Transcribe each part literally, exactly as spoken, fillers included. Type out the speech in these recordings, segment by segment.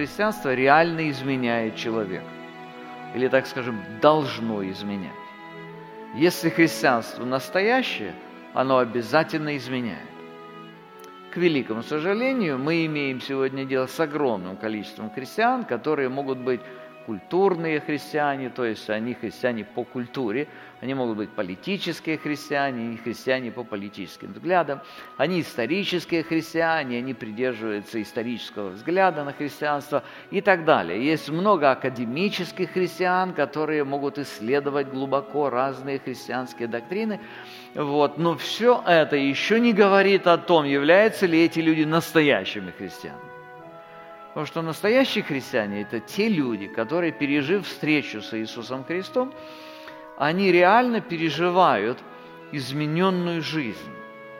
христианство реально изменяет человека. Или, так скажем, должно изменять. Если христианство настоящее, оно обязательно изменяет. К великому сожалению, мы имеем сегодня дело с огромным количеством христиан, которые могут быть культурные христиане, то есть они христиане по культуре, они могут быть политические христиане, и христиане по политическим взглядам, они исторические христиане, они придерживаются исторического взгляда на христианство и так далее. Есть много академических христиан, которые могут исследовать глубоко разные христианские доктрины, вот. Но все это еще не говорит о том, являются ли эти люди настоящими христианами. Потому что настоящие христиане – это те люди, которые, пережив встречу с Иисусом Христом, они реально переживают измененную жизнь.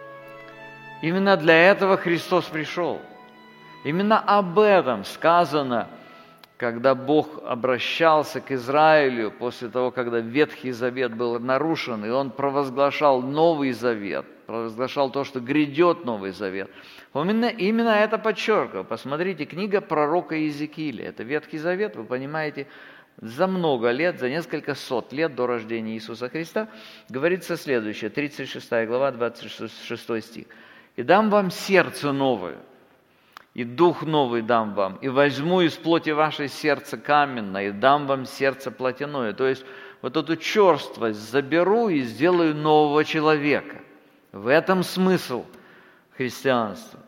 Именно для этого Христос пришел. Именно об этом сказано, когда Бог обращался к Израилю после того, когда Ветхий Завет был нарушен, и Он провозглашал Новый Завет, провозглашал то, что грядет Новый Завет. Именно, именно это подчеркивал. Посмотрите, книга пророка Иезекииля. Это Ветхий Завет, вы понимаете, за много лет, за несколько сот лет до рождения Иисуса Христа, говорится следующее, тридцать шестая глава, двадцать шестой стих. «И дам вам сердце новое, и дух новый дам вам, и возьму из плоти вашей сердце каменное, и дам вам сердце плотяное». То есть вот эту черствость заберу и сделаю нового человека. В этом смысл христианства.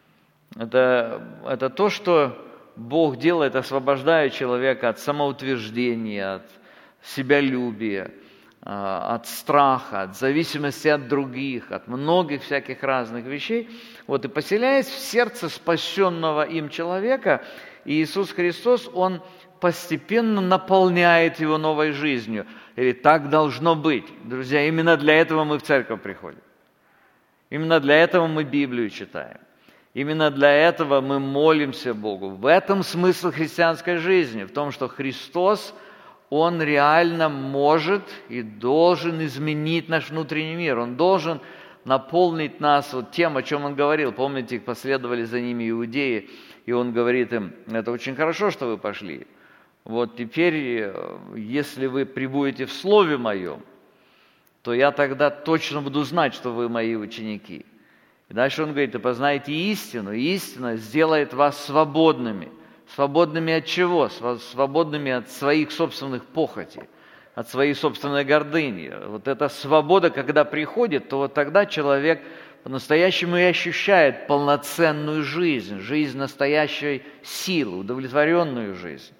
Это, это то, что Бог делает, освобождая человека от самоутверждения, от себялюбия, от страха, от зависимости от других, от многих всяких разных вещей. Вот, и поселяясь в сердце спасенного им человека, Иисус Христос, Он постепенно наполняет его новой жизнью. Или так должно быть. Друзья, именно для этого мы в церковь приходим. Именно для этого мы Библию читаем. Именно для этого мы молимся Богу. В этом смысл христианской жизни, в том, что Христос, Он реально может и должен изменить наш внутренний мир. Он должен наполнить нас вот тем, о чем Он говорил. Помните, последовали за ними иудеи, и Он говорит им: это очень хорошо, что вы пошли. Вот теперь, если вы пребудете в Слове Моем, то я тогда точно буду знать, что вы мои ученики. И дальше он говорит: и познаете истину, и истина сделает вас свободными. Свободными от чего? Свободными от своих собственных похотей, от своей собственной гордыни. Вот эта свобода, когда приходит, то вот тогда человек по-настоящему и ощущает полноценную жизнь, жизнь настоящей силы, удовлетворенную жизнь.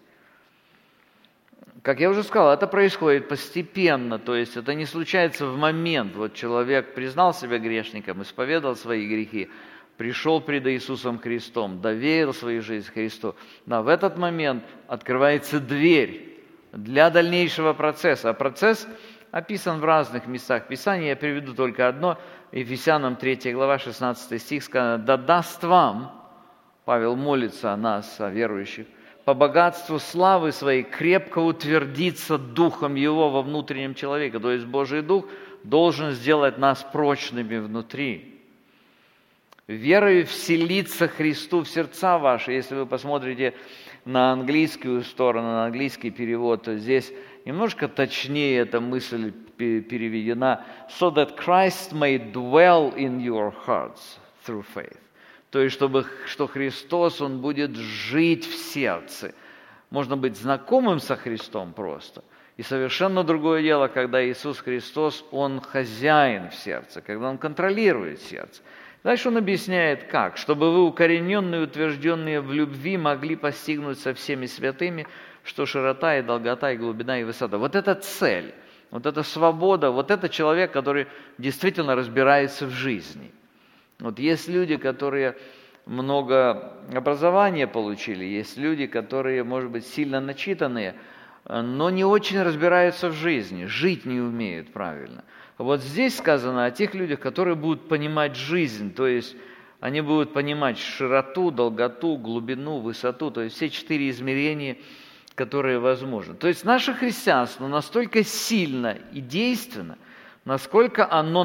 Как я уже сказал, это происходит постепенно, то есть это не случается в момент. Вот человек признал себя грешником, исповедал свои грехи, пришел пред Иисусом Христом, доверил свою жизнь Христу. Но в этот момент открывается дверь для дальнейшего процесса. А процесс описан в разных местах Писания. Я приведу только одно. Ефесянам третья глава, шестнадцатый стих сказано: «Да даст вам», Павел молится о нас, о верующих, «по богатству славы своей крепко утвердиться Духом Его во внутреннем человеке». То есть Божий Дух должен сделать нас прочными внутри. Верою вселиться Христу в сердца ваши. Если вы посмотрите на английскую сторону, на английский перевод, то здесь немножко точнее эта мысль переведена. «So that Christ may dwell in your hearts through faith». То есть, чтобы, что Христос, Он будет жить в сердце. Можно быть знакомым со Христом просто. И совершенно другое дело, когда Иисус Христос, Он хозяин в сердце, когда Он контролирует сердце. Дальше Он объясняет, как. «Чтобы вы, укорененные и утвержденные в любви, могли постигнуть со всеми святыми, что широта и долгота и глубина и высота». Вот это цель, вот эта свобода, вот это человек, который действительно разбирается в жизни. Вот есть люди, которые много образования получили, есть люди, которые, может быть, сильно начитанные, но не очень разбираются в жизни, жить не умеют правильно. Вот здесь сказано о тех людях, которые будут понимать жизнь, то есть они будут понимать широту, долготу, глубину, высоту, то есть все четыре измерения, которые возможны. То есть наше христианство настолько сильно и действенно, насколько оно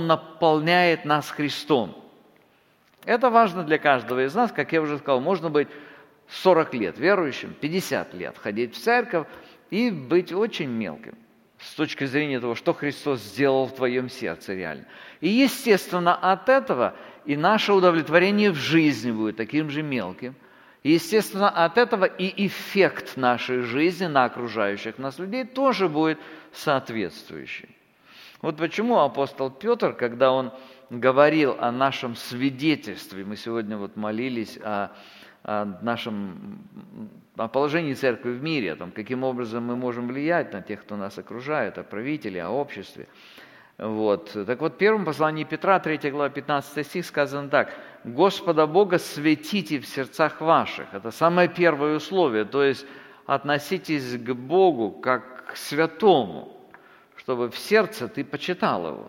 наполняет нас Христом. Это важно для каждого из нас, как я уже сказал, можно быть сорок лет верующим, пятьдесят лет ходить в церковь и быть очень мелким с точки зрения того, что Христос сделал в твоем сердце реально. И, естественно, от этого и наше удовлетворение в жизни будет таким же мелким. И, естественно, от этого и эффект нашей жизни на окружающих нас людей тоже будет соответствующий. Вот почему апостол Петр, когда он говорил о нашем свидетельстве, мы сегодня вот молились о, о нашем о положении церкви в мире, о том, каким образом мы можем влиять на тех, кто нас окружает, о правителе, о обществе. Вот. Так вот, в первом послании Петра, третья глава, пятнадцатый стих, сказано так: «Господа Бога светите в сердцах ваших». Это самое первое условие, то есть относитесь к Богу как к святому, чтобы в сердце ты почитал Его.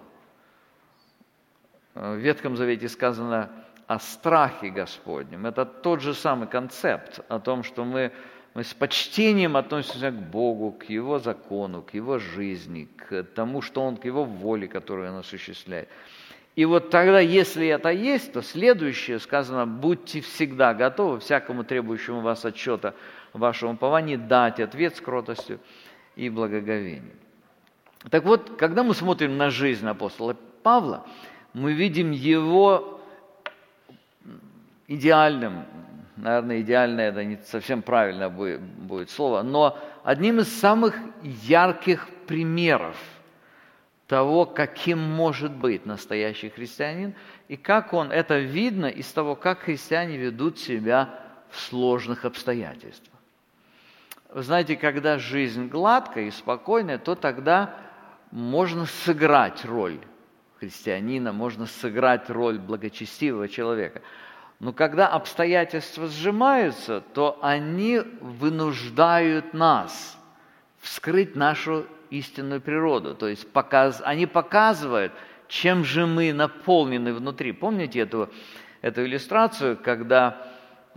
В Ветхом Завете сказано о страхе Господнем. Это тот же самый концепт о том, что мы, мы с почтением относимся к Богу, к Его закону, к Его жизни, к тому, что Он, к Его воле, которую Он осуществляет. И вот тогда, если это есть, то следующее сказано: будьте всегда готовы всякому требующему вас отчета в вашем уповании дать ответ с кротостью и благоговением. Так вот, когда мы смотрим на жизнь апостола Павла, мы видим его идеальным, наверное, идеальное, это не совсем правильно будет, будет слово, но одним из самых ярких примеров того, каким может быть настоящий христианин, и как он, это видно из того, как христиане ведут себя в сложных обстоятельствах. Вы знаете, когда жизнь гладкая и спокойная, то тогда можно сыграть роль христианина, можно сыграть роль благочестивого человека. Но когда обстоятельства сжимаются, то они вынуждают нас вскрыть нашу истинную природу. То есть показ, они показывают, чем же мы наполнены внутри. Помните эту, эту иллюстрацию, когда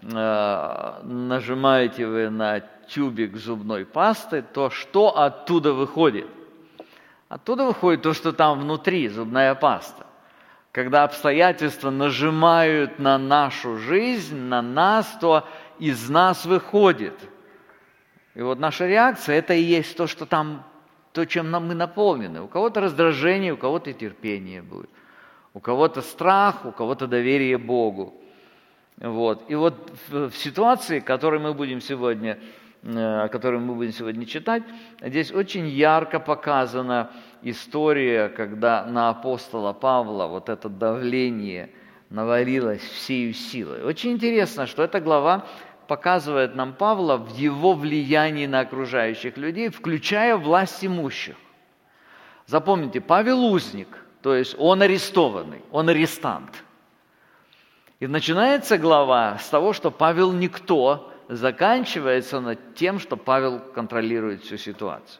э, нажимаете вы на тюбик зубной пасты, то что оттуда выходит? Оттуда выходит то, что там внутри, зубная паста. Когда обстоятельства нажимают на нашу жизнь, на нас, то из нас выходит. И вот наша реакция – это и есть то, что там, то, чем мы наполнены. У кого-то раздражение, у кого-то терпение будет. У кого-то страх, у кого-то доверие Богу. Вот. И вот в ситуации, которой мы будем сегодня, о которой мы будем сегодня читать, здесь очень ярко показана история, когда на апостола Павла вот это давление навалилось всею силой. Очень интересно, что эта глава показывает нам Павла в его влиянии на окружающих людей, включая власть имущих. Запомните, Павел узник, то есть он арестованный, он арестант. И начинается глава с того, что Павел никто, заканчивается над тем, что Павел контролирует всю ситуацию.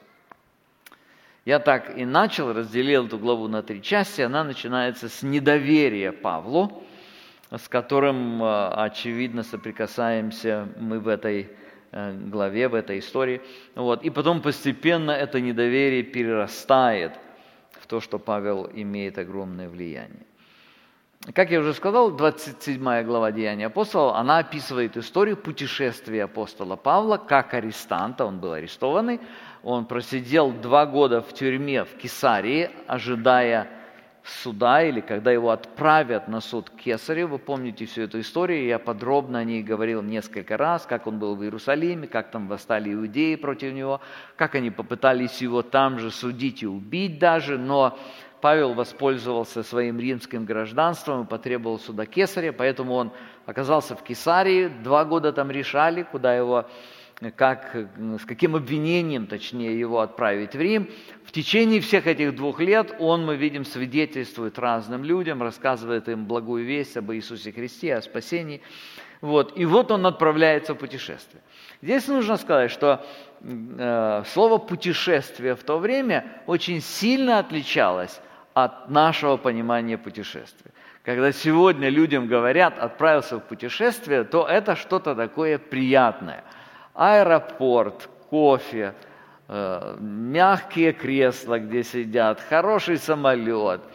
Я так и начал, разделил эту главу на три части. Она начинается с недоверия Павлу, с которым, очевидно, соприкасаемся мы в этой главе, в этой истории. Вот. И потом постепенно это недоверие перерастает в то, что Павел имеет огромное влияние. Как я уже сказал, двадцать седьмая глава Деяний апостолов, она описывает историю путешествия апостола Павла как арестанта. Он был арестованный, он просидел два года в тюрьме в Кесарии, ожидая суда, или когда его отправят на суд к Кесарю. Вы помните всю эту историю, я подробно о ней говорил несколько раз, как он был в Иерусалиме, как там восстали иудеи против него, как они попытались его там же судить и убить даже, но Павел воспользовался своим римским гражданством и потребовал суда Кесаря, поэтому он оказался в Кесарии, два года там решали, куда его, как, с каким обвинением, точнее, его отправить в Рим. В течение всех этих двух лет он, мы видим, свидетельствует разным людям, рассказывает им благую весть об Иисусе Христе, о спасении. Вот. И вот он отправляется в путешествие. Здесь нужно сказать, что э, слово «путешествие» в то время очень сильно отличалось от нашего понимания путешествия. Когда сегодня людям говорят «отправился в путешествие», то это что-то такое приятное. Аэропорт, кофе, э, мягкие кресла, где сидят, хороший самолет,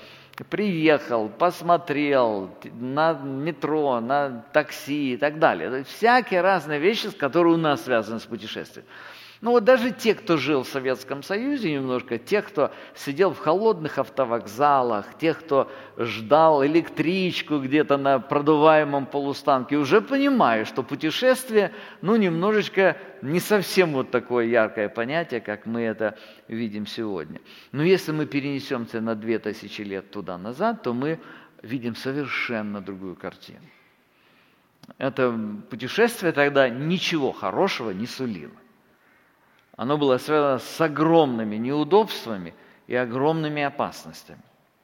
приехал, посмотрел на метро, на такси и так далее. То есть всякие разные вещи, которые у нас связаны с путешествием. Ну вот даже те, кто жил в Советском Союзе немножко, те, кто сидел в холодных автовокзалах, те, кто ждал электричку где-то на продуваемом полустанке, уже понимают, что путешествие, ну, немножечко не совсем вот такое яркое понятие, как мы это видим сегодня. Но если мы перенесемся на две тысячи лет туда-назад, то мы видим совершенно другую картину. Это путешествие тогда ничего хорошего не сулило. Оно было связано с огромными неудобствами и огромными опасностями.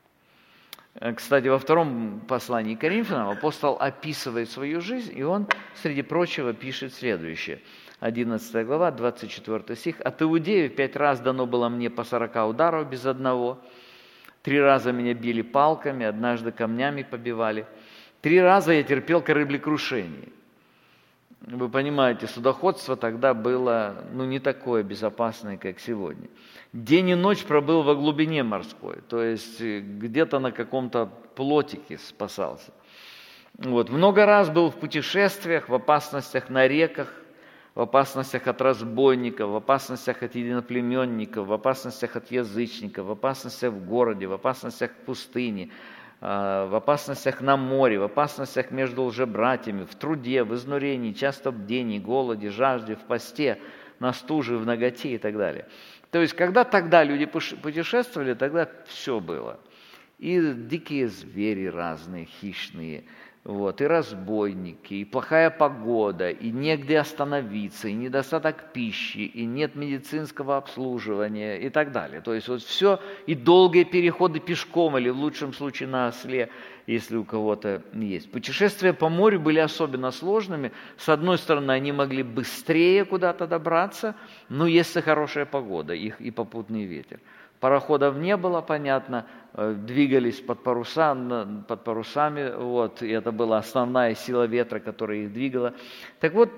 Кстати, во втором послании к Коринфянам апостол описывает свою жизнь, и он, среди прочего, пишет следующее. одиннадцатая глава, двадцать четвёртый стих. «От иудеев пять раз дано было мне по сорока ударов без одного. Три раза меня били палками, однажды камнями побивали. Три раза я терпел кораблекрушение». Вы понимаете, судоходство тогда было ну, не такое безопасное, как сегодня. День и ночь пробыл во глубине морской, то есть где-то на каком-то плотике спасался. Вот. Много раз был в путешествиях, в опасностях на реках, в опасностях от разбойников, в опасностях от единоплеменников, в опасностях от язычников, в опасностях в городе, в опасностях в пустыне, в опасностях на море, в опасностях между лжебратьями, в труде, в изнурении, часто в бдении, голоде, жажде, в посте, на стуже, в наготе и так далее. То есть, когда тогда люди путешествовали, тогда все было. И дикие звери разные, хищные, вот, и разбойники, и плохая погода, и негде остановиться, и недостаток пищи, и нет медицинского обслуживания и так далее. То есть вот все, и долгие переходы пешком или в лучшем случае на осле, если у кого-то есть. Путешествия по морю были особенно сложными. С одной стороны, они могли быстрее куда-то добраться, но если хорошая погода их и попутный ветер. Пароходов не было, понятно, двигались под, паруса, под парусами, вот, и это была основная сила ветра, которая их двигала. Так вот,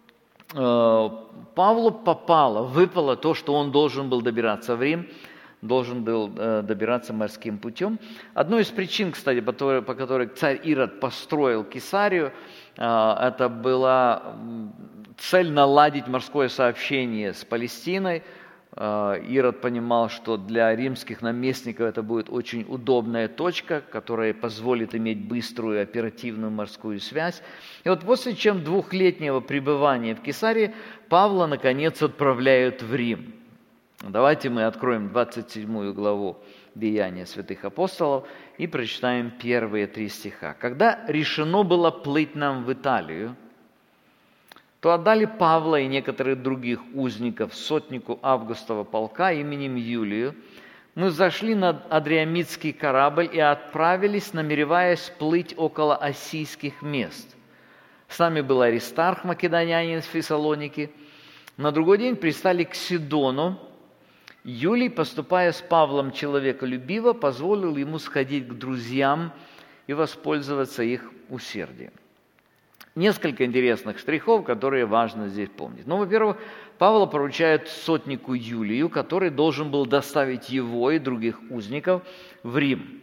Павлу попало, выпало то, что он должен был добираться в Рим, должен был добираться морским путем. Одной из причин, кстати, по которой, по которой царь Ирод построил Кесарию, это была цель наладить морское сообщение с Палестиной. Ирод понимал, что для римских наместников это будет очень удобная точка, которая позволит иметь быструю оперативную морскую связь. И вот после чем двухлетнего пребывания в Кесарии Павла, наконец, отправляют в Рим. Давайте мы откроем двадцать седьмую главу Деяния святых апостолов и прочитаем первые три стиха. «Когда решено было плыть нам в Италию, то отдали Павла и некоторых других узников сотнику Августова полка именем Юлию. Мы взошли на Адриамитский корабль и отправились, намереваясь плыть около Ассийских мест. С нами был Аристарх, македонянин из Фессалоники. На другой день пристали к Сидону. Юлий, поступая с Павлом человеколюбиво, позволил ему сходить к друзьям и воспользоваться их усердием». Несколько интересных штрихов, которые важно здесь помнить. Ну, во-первых, Павла поручают сотнику Юлию, который должен был доставить его и других узников в Рим.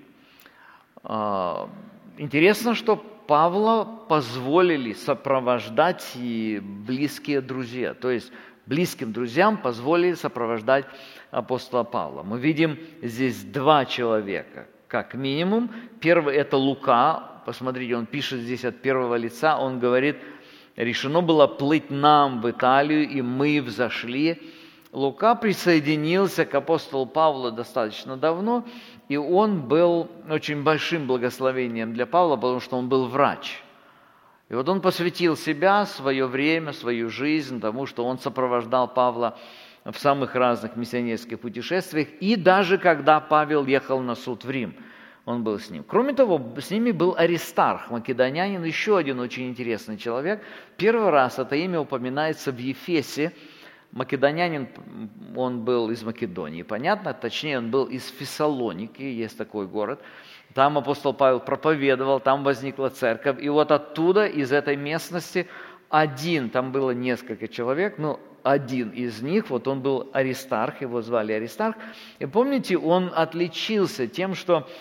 Интересно, что Павла позволили сопровождать и близкие друзья. То есть близким друзьям позволили сопровождать апостола Павла. Мы видим здесь два человека, как минимум. Первый – это Лука. Посмотрите, он пишет здесь от первого лица, он говорит, решено было плыть нам в Италию, и мы взошли. Лука присоединился к апостолу Павлу достаточно давно, и он был очень большим благословением для Павла, потому что он был врач. И вот он посвятил себя, свое время, свою жизнь тому, что он сопровождал Павла в самых разных миссионерских путешествиях, и даже когда Павел ехал на суд в Рим, он был с ним. Кроме того, с ними был Аристарх, македонянин, еще один очень интересный человек. Первый раз это имя упоминается в Ефесе. Македонянин, он был из Македонии, понятно? Точнее, он был из Фессалоники, есть такой город. Там апостол Павел проповедовал, там возникла церковь. И вот оттуда, из этой местности, один, там было несколько человек, но один из них, вот он был Аристарх, его звали Аристарх. И помните, он отличился тем, что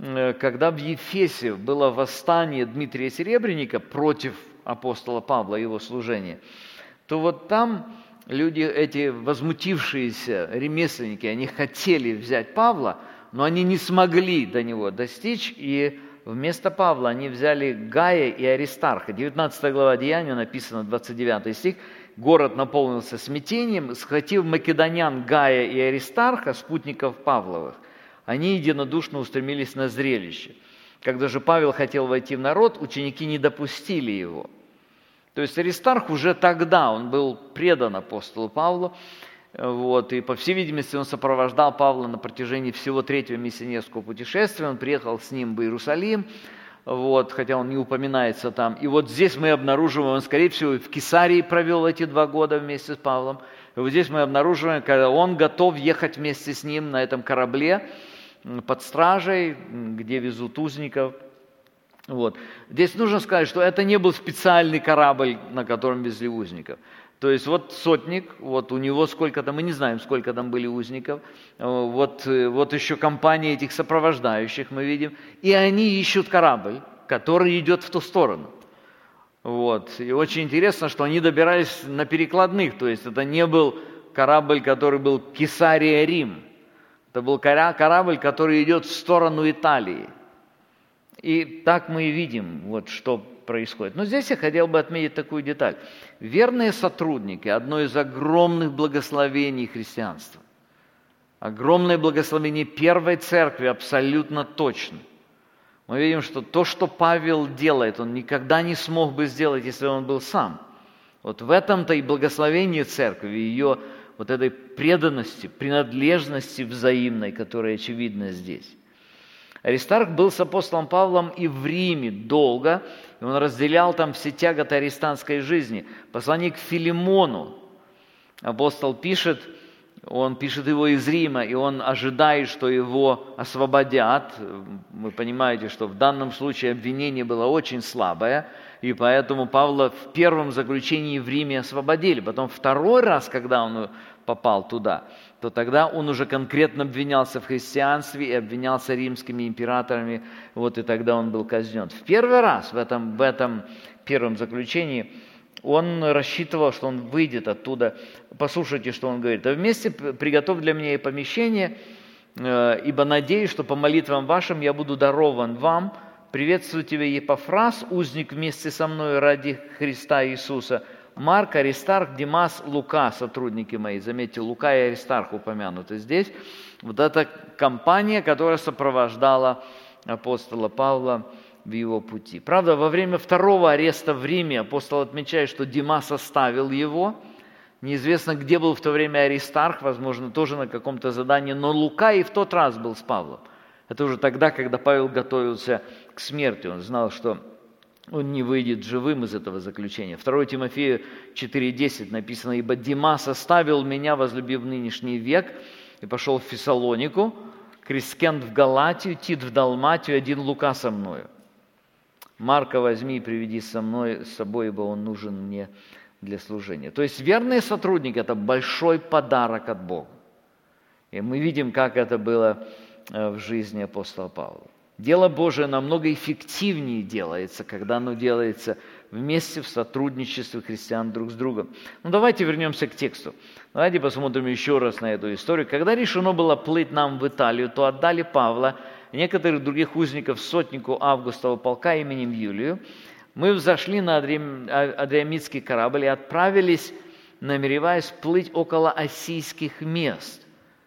когда в Ефесе было восстание Дмитрия Серебряника против апостола Павла и его служения, то вот там люди, эти возмутившиеся ремесленники, они хотели взять Павла, но они не смогли до него достичь, и вместо Павла они взяли Гая и Аристарха. девятнадцатая глава Деяния, написано двадцать девятый стих. «Город наполнился смятением, схватив македонян Гая и Аристарха, спутников Павловых, они единодушно устремились на зрелище. Когда же Павел хотел войти в народ, ученики не допустили его». То есть Аристарх уже тогда, он был предан апостолу Павлу, вот, и, по всей видимости, он сопровождал Павла на протяжении всего третьего миссионерского путешествия, он приехал с ним в Иерусалим, вот, хотя он не упоминается там. И вот здесь мы обнаруживаем, он, скорее всего, в Кесарии провел эти два года вместе с Павлом, и вот здесь мы обнаруживаем, когда он готов ехать вместе с ним на этом корабле под стражей, где везут узников. Вот. Здесь нужно сказать, что это не был специальный корабль, на котором везли узников. То есть вот сотник, вот у него сколько-то, мы не знаем, сколько там были узников, вот, вот еще компания этих сопровождающих мы видим, и они ищут корабль, который идет в ту сторону. Вот. И очень интересно, что они добирались на перекладных, то есть это не был корабль, который был Кесария-Рим, это был корабль, который идет в сторону Италии. И так мы и видим, вот, что происходит. Но здесь я хотел бы отметить такую деталь. Верные сотрудники – одно из огромных благословений христианства. Огромное благословение первой церкви абсолютно точно. Мы видим, что то, что Павел делает, он никогда не смог бы сделать, если он был сам. Вот в этом-то и благословение церкви, ее вот этой преданности, принадлежности взаимной, которая очевидна здесь. Аристарх был с апостолом Павлом и в Риме долго, и он разделял там все тяготы арестантской жизни. Послание к Филимону апостол пишет, он пишет его из Рима, и он ожидает, что его освободят. Вы понимаете, что в данном случае обвинение было очень слабое, и поэтому Павла в первом заключении в Риме освободили. Потом второй раз, когда он попал туда, то тогда он уже конкретно обвинялся в христианстве и обвинялся римскими императорами, вот и тогда он был казнен. В первый раз в этом, в этом первом заключении он рассчитывал, что он выйдет оттуда. Послушайте, что он говорит. «А вместе приготовь для меня и помещение, ибо надеюсь, что по молитвам вашим я буду дарован вам. Приветствую тебя, Епафрас, узник вместе со мной ради Христа Иисуса. Марк, Аристарх, Димас, Лука, сотрудники мои». Заметьте, Лука и Аристарх упомянуты здесь. Вот эта компания, которая сопровождала апостола Павла в его пути. Правда, во время второго ареста в Риме апостол отмечает, что Димас оставил его. Неизвестно, где был в то время Аристарх, возможно, тоже на каком-то задании, но Лука и в тот раз был с Павлом. Это уже тогда, когда Павел готовился к смерти. Он знал, что он не выйдет живым из этого заключения. второе Тимофею четыре десять написано: «Ибо Димас оставил меня, возлюбив нынешний век, и пошел в Фессалонику, Крискент в Галатию, Тит в Далматию, один Лука со мною. Марка возьми и приведи со мной, с собой, ибо он нужен мне для служения». То есть верные сотрудники – это большой подарок от Бога. И мы видим, как это было в жизни апостола Павла. Дело Божие намного эффективнее делается, когда оно делается вместе в сотрудничестве христиан друг с другом. Ну, давайте вернемся к тексту. Давайте посмотрим еще раз на эту историю. Когда решено было плыть нам в Италию, то отдали Павла и некоторых других узников сотнику Августова полка именем Юлию. Мы взошли на Адриамитский корабль и отправились, намереваясь плыть около Осийских мест.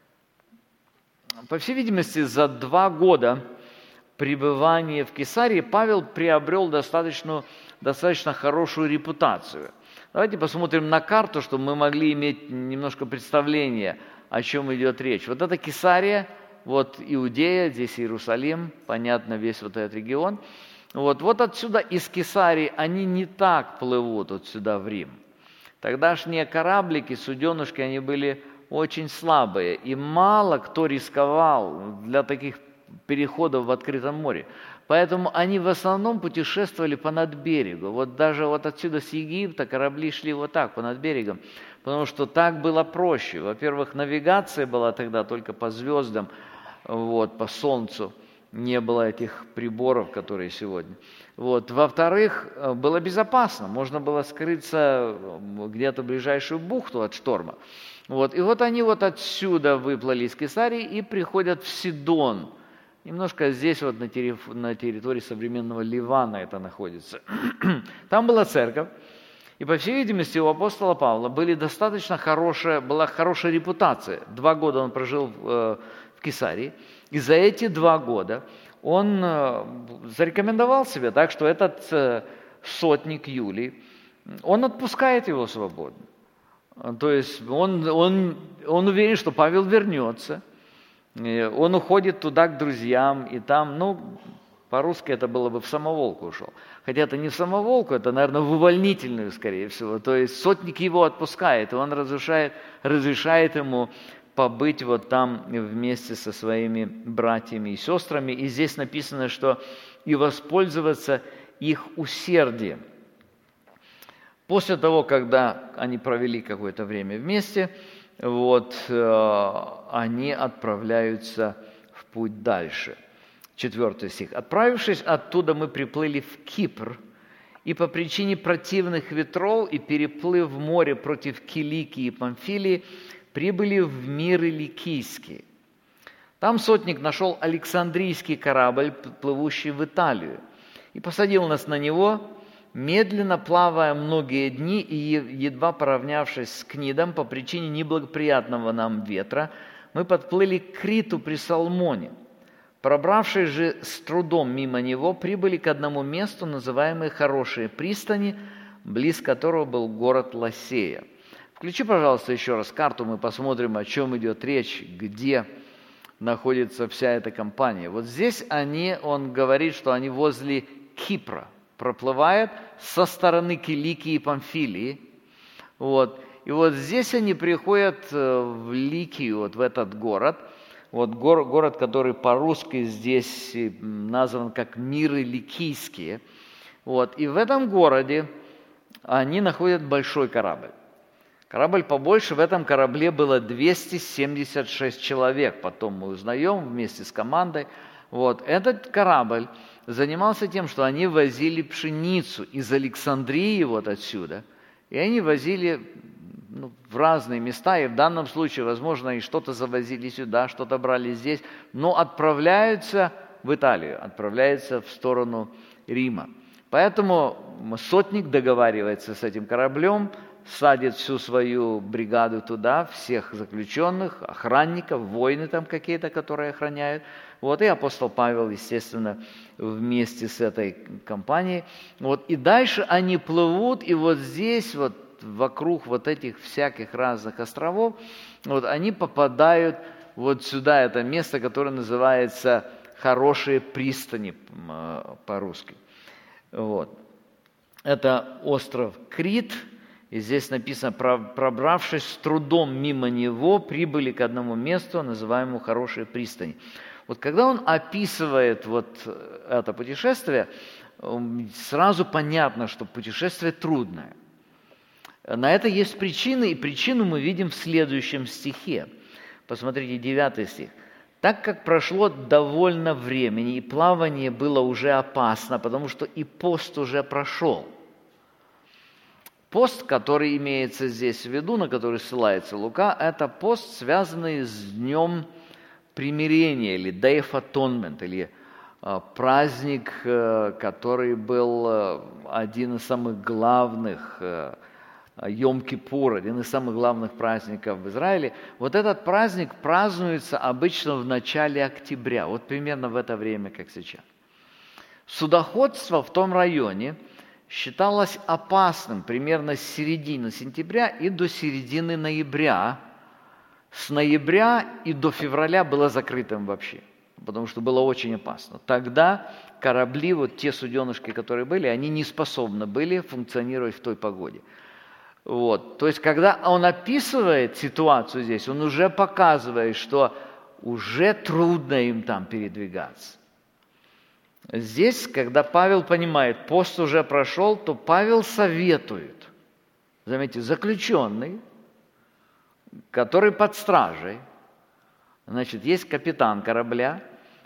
По всей видимости, за два года пребывания в Кесарии Павел приобрел достаточно, достаточно хорошую репутацию. Давайте посмотрим на карту, чтобы мы могли иметь немножко представление, о чем идет речь. Вот это Кесария, вот Иудея, здесь Иерусалим, понятно, весь вот этот регион. Вот, вот отсюда из Кесарии они не так плывут вот сюда в Рим. Тогдашние кораблики, суденышки, они были очень слабые, и мало кто рисковал для таких переходов в открытом море. Поэтому они в основном путешествовали по надберегу. Вот даже вот отсюда с Египта корабли шли вот так, по надберегам, потому что так было проще. Во-первых, навигация была тогда только по звездам, вот, по солнцу. не было этих приборов, которые сегодня. Вот. Во-вторых, было безопасно, можно было скрыться где-то в ближайшую бухту от шторма. Вот. И вот они вот отсюда выплыли из Кесарии и приходят в Сидон. Немножко здесь вот на, терри- на территории современного Ливана это находится. Там была церковь, и, по всей видимости, у апостола Павла были достаточно хорошая, была хорошая репутация. Два года он прожил в, в Кесарии, и за эти два года он зарекомендовал себя так, что этот сотник Юлий, он отпускает его свободно. То есть он, он, он уверен, что Павел вернется, он уходит туда к друзьям, и там, ну, по-русски это было бы в самоволку ушел. Хотя это не в самоволку, это, наверное, в увольнительную, скорее всего. То есть сотник его отпускает, и он разрешает, разрешает ему побыть вот там вместе со своими братьями и сестрами. И здесь написано, что и воспользоваться их усердием. После того, когда они провели какое-то время вместе, вот, э, они отправляются в путь дальше. Четвертый стих. «Отправившись оттуда, мы приплыли в Кипр, и по причине противных ветров и переплыв море против Киликии и Памфилии, прибыли в миры Ликийские. Там сотник нашел Александрийский корабль, плывущий в Италию, и посадил нас на него, медленно плавая многие дни и едва поравнявшись с Книдом по причине неблагоприятного нам ветра, мы подплыли к Криту при Салмоне. Пробравшись же с трудом мимо него, прибыли к одному месту, называемое Хорошие пристани, близ которого был город Ласея». Включи, пожалуйста, еще раз карту, мы посмотрим, о чем идет речь, где находится вся эта компания. Вот здесь они, он говорит, что они возле Кипра проплывают со стороны Киликии и Памфилии. Вот. И вот здесь они приходят в Ликию, вот в этот город. Вот гор, город, который по-русски здесь назван как Миры Ликийские. Вот. И в этом городе они находят большой корабль. Корабль побольше, в этом корабле было двести семьдесят шесть человек, потом мы узнаем вместе с командой. Вот. Этот корабль занимался тем, что они возили пшеницу из Александрии, вот отсюда, и они возили ну, в разные места, и в данном случае, возможно, и что-то завозили сюда, что-то брали здесь, но отправляются в Италию, отправляются в сторону Рима. Поэтому сотник договаривается с этим кораблем, садит всю свою бригаду туда, всех заключенных, охранников, воины там какие-то, которые охраняют. Вот, и апостол Павел, естественно, вместе с этой компанией. Вот, и дальше они плывут, и вот здесь, вот вокруг вот этих всяких разных островов, вот, они попадают вот сюда, это место, которое называется «Хорошие пристани» по-русски. Вот. Это остров Крит. И здесь написано, пробравшись с трудом мимо него, прибыли к одному месту, называемому Хорошие пристани. Вот когда он описывает вот это путешествие, сразу понятно, что путешествие трудное. На это есть причины, и причину мы видим в следующем стихе. Посмотрите, девятый стих. «Так как прошло довольно времени, и плавание было уже опасно, потому что и пост уже прошел». Пост, который имеется здесь в виду, на который ссылается Лука, это пост, связанный с днем примирения, или Day of Atonement, или э, праздник, э, который был э, один из самых главных, э, Йом-Кипур, один из самых главных праздников в Израиле. Вот этот праздник празднуется обычно в начале октября, вот примерно в это время, как сейчас. Судоходство в том районе считалось опасным примерно с середины сентября и до середины ноября. С ноября и до февраля было закрытым вообще, потому что было очень опасно. Тогда корабли, вот те суденышки, которые были, они не способны были функционировать в той погоде. Вот. То есть, когда он описывает ситуацию здесь, он уже показывает, что уже трудно им там передвигаться. Здесь, когда Павел понимает, пост уже прошел, то Павел советует, заметьте, заключенный, который под стражей, значит, есть капитан корабля,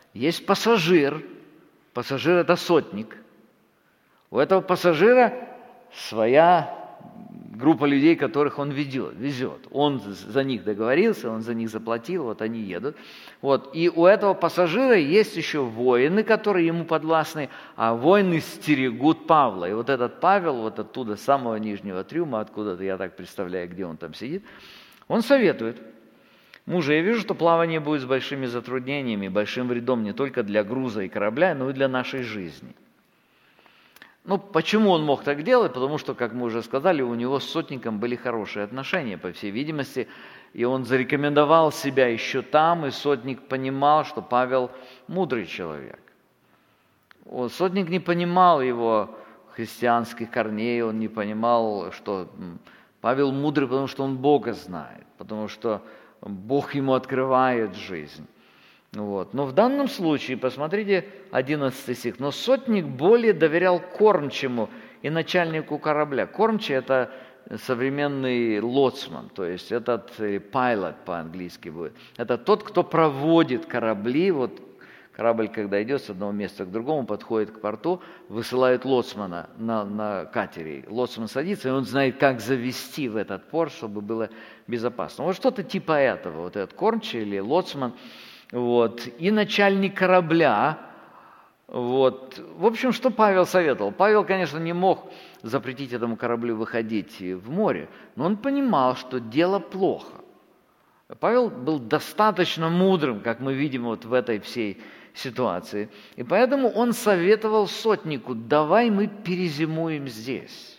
Есть пассажир. Пассажир – это сотник. У этого пассажира своя группа людей, которых он ведет, везет. Он за них договорился, он за них заплатил, вот они едут. Вот. И у этого пассажира есть еще воины, которые ему подвластны, а воины стерегут Павла. И вот этот Павел, вот оттуда, с самого нижнего трюма, откуда-то, я так представляю, где он там сидит, он советует: мужа, я вижу, что плавание будет с большими затруднениями, большим вредом не только для груза и корабля, но и для нашей жизни. Ну, почему он мог так делать? Потому что, как мы уже сказали, у него с сотником были хорошие отношения, по всей видимости, и он зарекомендовал себя еще там, и сотник понимал, что Павел мудрый человек. Сотник не понимал его христианских корней, он не понимал, что Павел мудрый, потому что он Бога знает, потому что Бог ему открывает жизнь. Вот. Но в данном случае, посмотрите, одиннадцатый стих. «Но сотник более доверял кормчему и начальнику корабля». Кормчий – это современный лоцман, то есть этот pilot по-английски будет. Это тот, кто проводит корабли. Вот корабль, когда идет с одного места к другому, подходит к порту, высылает лоцмана на, на катере. Лоцман садится, и он знает, как завести в этот порт, чтобы было безопасно. Вот что-то типа этого, вот этот кормчий или лоцман. Вот. И начальник корабля. Вот. В общем, что Павел советовал? Павел, конечно, не мог запретить этому кораблю выходить в море, но он понимал, что дело плохо. Павел был достаточно мудрым, как мы видим вот в этой всей ситуации. И поэтому он советовал сотнику: давай мы перезимуем здесь.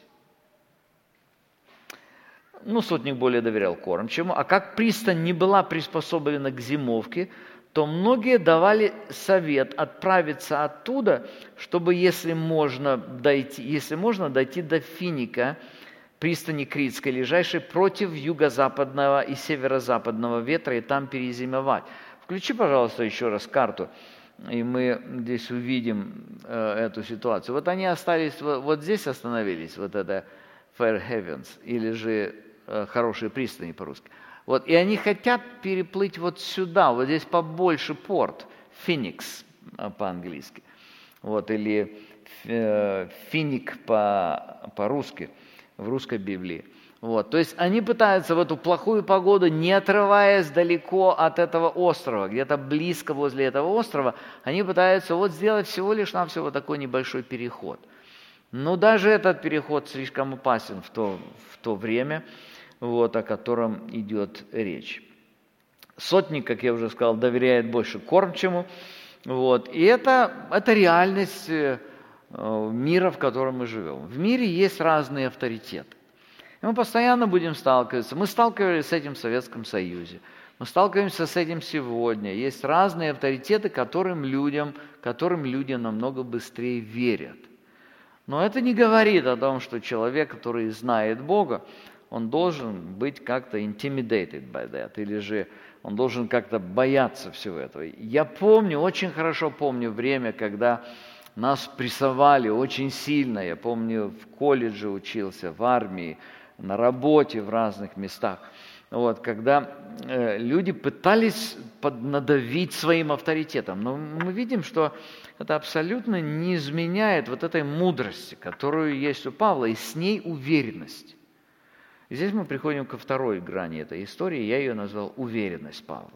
Ну, сотник более доверял кормчему, а как пристань не была приспособлена к зимовке, то многие давали совет отправиться оттуда, чтобы, если можно дойти, если можно, дойти до Финика, пристани Критской, лежащей против юго-западного и северо-западного ветра, и там перезимовать. Включи, пожалуйста, еще раз карту, и мы здесь увидим э, эту ситуацию. Вот они остались, вот, вот здесь остановились, вот это Fair Havens, или же э, хорошие пристани по-русски. Вот, и они хотят переплыть вот сюда, вот здесь побольше порт, Феникс по-английски, вот, или э, Финик по, по-русски, в русской Библии. Вот, то есть они пытаются в эту плохую погоду, не отрываясь далеко от этого острова, где-то близко возле этого острова, они пытаются вот сделать всего лишь навсего вот такой небольшой переход. Но даже этот переход слишком опасен в то, в то время, вот, о котором идет речь. Сотник, как я уже сказал, доверяет больше кормчему. Вот, и это, это реальность мира, в котором мы живем. В мире есть разные авторитеты. И мы постоянно будем сталкиваться. Мы сталкивались с этим в Советском Союзе. Мы сталкиваемся с этим сегодня. Есть разные авторитеты, которым людям, которым люди намного быстрее верят. Но это не говорит о том, что человек, который знает Бога, он должен быть как-то intimidated by that, или же он должен как-то бояться всего этого. Я помню, очень хорошо помню время, когда нас прессовали очень сильно. Я помню, в колледже учился, в армии, на работе в разных местах. Вот, когда э, люди пытались надавить своим авторитетом. Но мы видим, что это абсолютно не изменяет вот этой мудрости, которую есть у Павла, и с ней уверенность. И здесь мы приходим ко второй грани этой истории, я ее назвал «уверенность Павла».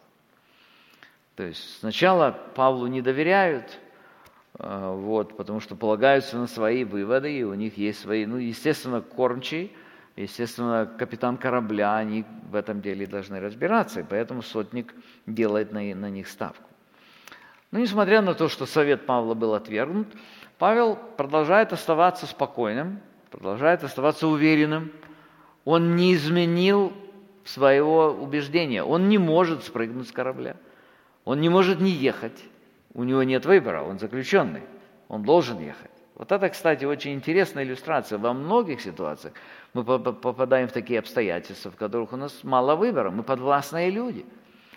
То есть сначала Павлу не доверяют, вот, потому что полагаются на свои выводы, и у них есть свои, ну, естественно, кормчий, естественно, капитан корабля, они в этом деле должны разбираться, и поэтому сотник делает на, на них ставку. Но несмотря на то, что совет Павла был отвергнут, Павел продолжает оставаться спокойным, продолжает оставаться уверенным. Он не изменил своего убеждения. Он не может спрыгнуть с корабля. Он не может не ехать. У него нет выбора, он заключенный. Он должен ехать. Вот это, кстати, очень интересная иллюстрация. Во многих ситуациях мы попадаем в такие обстоятельства, в которых у нас мало выбора. Мы подвластные люди.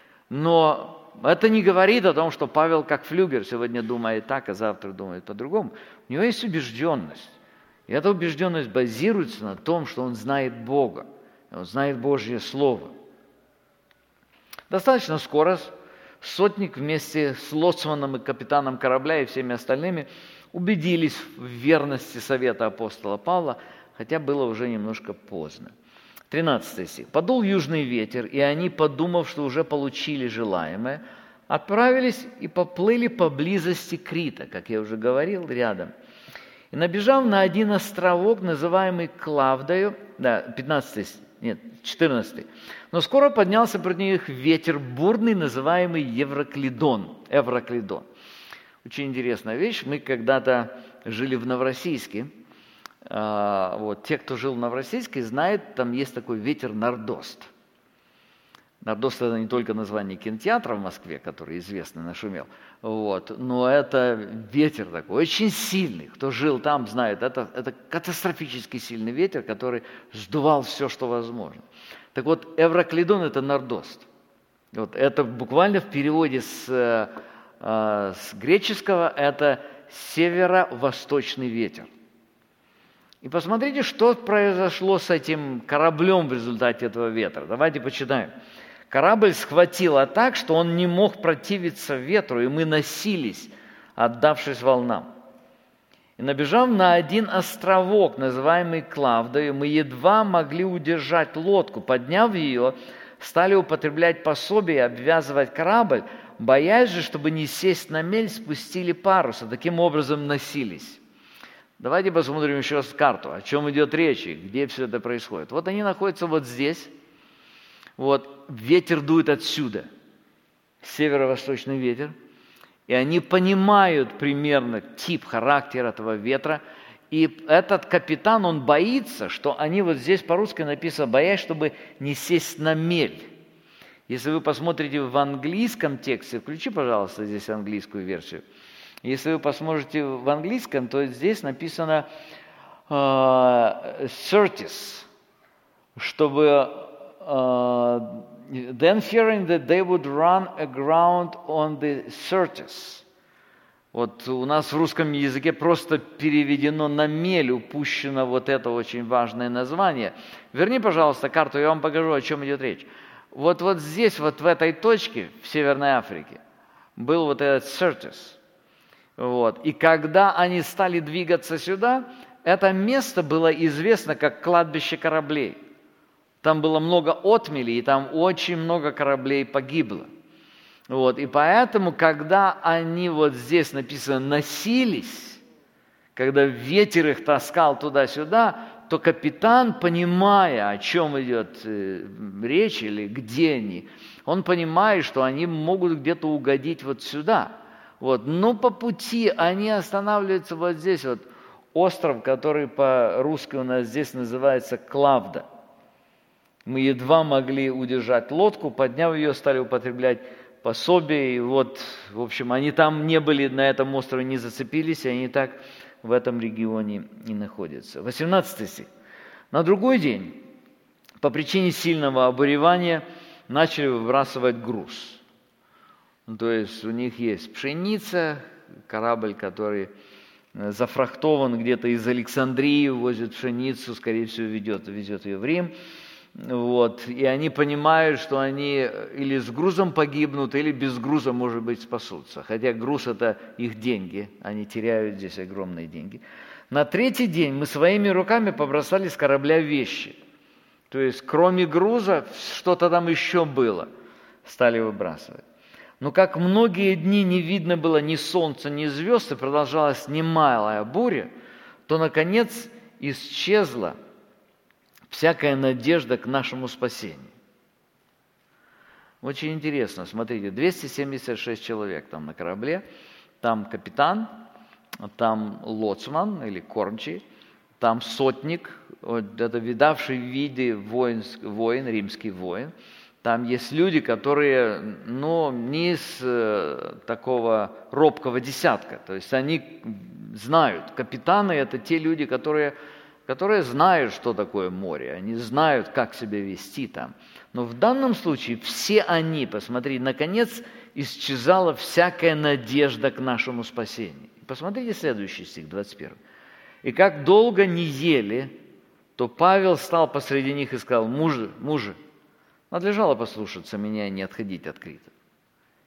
Но это не говорит о том, что Павел, как флюгер, сегодня думает так, а завтра думает по-другому. У него есть убежденность. И эта убежденность базируется на том, что он знает Бога, он знает Божье Слово. Достаточно скоро Сотник вместе с лоцманом и капитаном корабля и всеми остальными убедились в верности совета апостола Павла, хотя было уже немножко поздно. тринадцатый стих. «Подул южный ветер, и они, подумав, что уже получили желаемое, отправились и поплыли поблизости Крита», как я уже говорил, рядом. «И набежав на один островок, называемый Клавдою», да, пятнадцатый, нет, четырнадцатый, «но скоро поднялся против них ветер бурный, называемый Евроклидон». Евроклидон. Очень интересная вещь. Мы когда-то жили в Новороссийске. А, вот, те, кто жил в Новороссийске, знают, там есть такой ветер Нордост. Нордост – это не только название кинотеатра в Москве, который известно нашумел, вот, но это ветер такой, очень сильный. Кто жил там, знает, это, это катастрофически сильный ветер, который сдувал все, что возможно. Так вот, Евроклидон – это Нордост. Вот, это буквально в переводе с, с греческого – это северо-восточный ветер. И посмотрите, что произошло с этим кораблем в результате этого ветра. Давайте почитаем. «Корабль схватило так, что он не мог противиться ветру, и мы носились, отдавшись волнам. И набежав на один островок, называемый Клавдою, мы едва могли удержать лодку. Подняв ее, стали употреблять пособие и обвязывать корабль, боясь же, чтобы не сесть на мель, спустили парус, и таким образом носились». Давайте посмотрим еще раз карту, о чем идет речь и где все это происходит. Вот они находятся вот здесь. Вот ветер дует отсюда, северо-восточный ветер. И они понимают примерно тип, характер этого ветра. И этот капитан, он боится, что они вот здесь по-русски написано, боясь, чтобы не сесть на мель. Если вы посмотрите в английском тексте, включи, пожалуйста, здесь английскую версию. Если вы посмотрите в английском, то здесь написано uh, certis, чтобы uh, then fearing that they would run aground on the certis. Вот у нас в русском языке просто переведено на мель, упущено вот это очень важное название. Верни, пожалуйста, карту, я вам покажу, о чем идет речь. Вот, вот здесь, вот в этой точке, в Северной Африке, был вот этот certis. Вот. И когда они стали двигаться сюда, это место было известно как кладбище кораблей. Там было много отмелей, и там очень много кораблей погибло. Вот. И поэтому, когда они вот здесь написано «носились», когда ветер их таскал туда-сюда, то капитан, понимая, о чем идет речь или где они, он понимает, что они могут где-то угодить вот сюда. Вот. Но по пути они останавливаются вот здесь, вот остров, который по-русски у нас здесь называется Клавда. Мы едва могли удержать лодку, подняв ее, стали употреблять пособие. И вот, в общем, они там не были, на этом острове не зацепились, и они так в этом регионе и находятся. восемнадцатый стих. На другой день, по причине сильного обуревания, начали выбрасывать груз. То есть у них есть пшеница, корабль, который зафрахтован где-то из Александрии, возит пшеницу, скорее всего, ведет, везет ее в Рим. Вот. И они понимают, что они или с грузом погибнут, или без груза, может быть, спасутся. Хотя груз – это их деньги, они теряют здесь огромные деньги. На третий день мы своими руками побросали с корабля вещи. То есть кроме груза что-то там еще было, стали выбрасывать. Но как многие дни не видно было ни солнца, ни звезд, и продолжалась немалая буря, то, наконец, исчезла всякая надежда к нашему спасению. Очень интересно, смотрите, двести семьдесят шесть человек там на корабле, там капитан, там лоцман или кормчий, там сотник, вот это видавший виды воин, воин, римский воин. Там есть люди, которые, ну, не из э, такого робкого десятка. То есть они знают, капитаны – это те люди, которые, которые знают, что такое море. Они знают, как себя вести там. Но в данном случае все они, посмотри, наконец исчезала всякая надежда к нашему спасению. Посмотрите следующий стих, двадцать первый. «И как долго не ели, то Павел стал посреди них и сказал: мужи, мужи, надлежало послушаться меня и не отходить от Крита.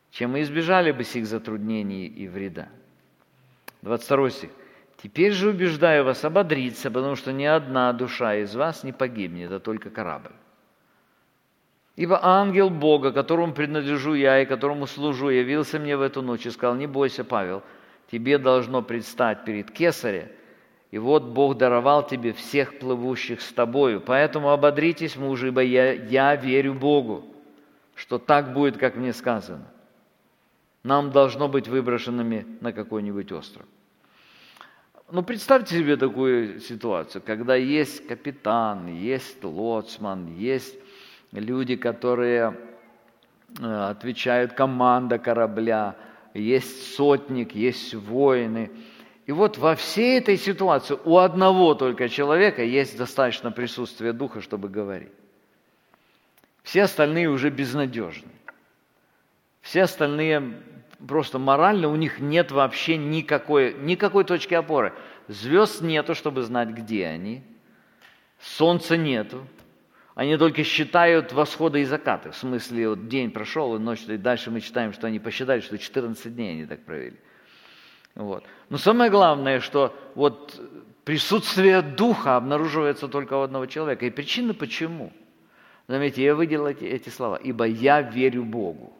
чем мы избежали бы сих затруднений и вреда. двадцать второй стих. «Теперь же убеждаю вас ободриться, потому что ни одна душа из вас не погибнет, а только корабль. Ибо ангел Бога, которому принадлежу я и которому служу, явился мне в эту ночь и сказал: не бойся, Павел, тебе должно предстать перед Кесарем, и вот Бог даровал тебе всех плывущих с тобою. Поэтому ободритесь, мужи, ибо я, я верю Богу, что так будет, как мне сказано. Нам должно быть выброшенными на какой-нибудь остров». Ну, представьте себе такую ситуацию, когда есть капитан, есть лоцман, есть люди, которые отвечают, команда корабля, есть сотник, есть воины. И вот во всей этой ситуации у одного только человека есть достаточно присутствия духа, чтобы говорить. Все остальные уже безнадежны. Все остальные просто морально, у них нет вообще никакой, никакой точки опоры. Звезд нету, чтобы знать, где они. Солнца нету. Они только считают восходы и закаты. В смысле, вот день прошел, и ночь, и дальше мы читаем, что они посчитали, что четырнадцать дней они так провели. Вот. Но самое главное, что вот присутствие духа обнаруживается только у одного человека. И причина почему? Заметьте, я выделил эти, эти слова. «Ибо я верю Богу».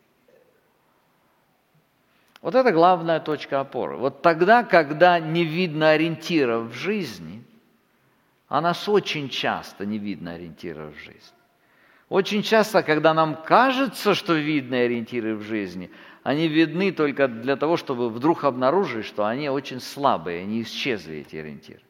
Вот это главная точка опоры. Вот тогда, когда не видно ориентира в жизни, а нас очень часто не видно ориентира в жизни. Очень часто, когда нам кажется, что видны ориентиры в жизни, они видны только для того, чтобы вдруг обнаружить, что они очень слабые, они исчезли, эти ориентиры.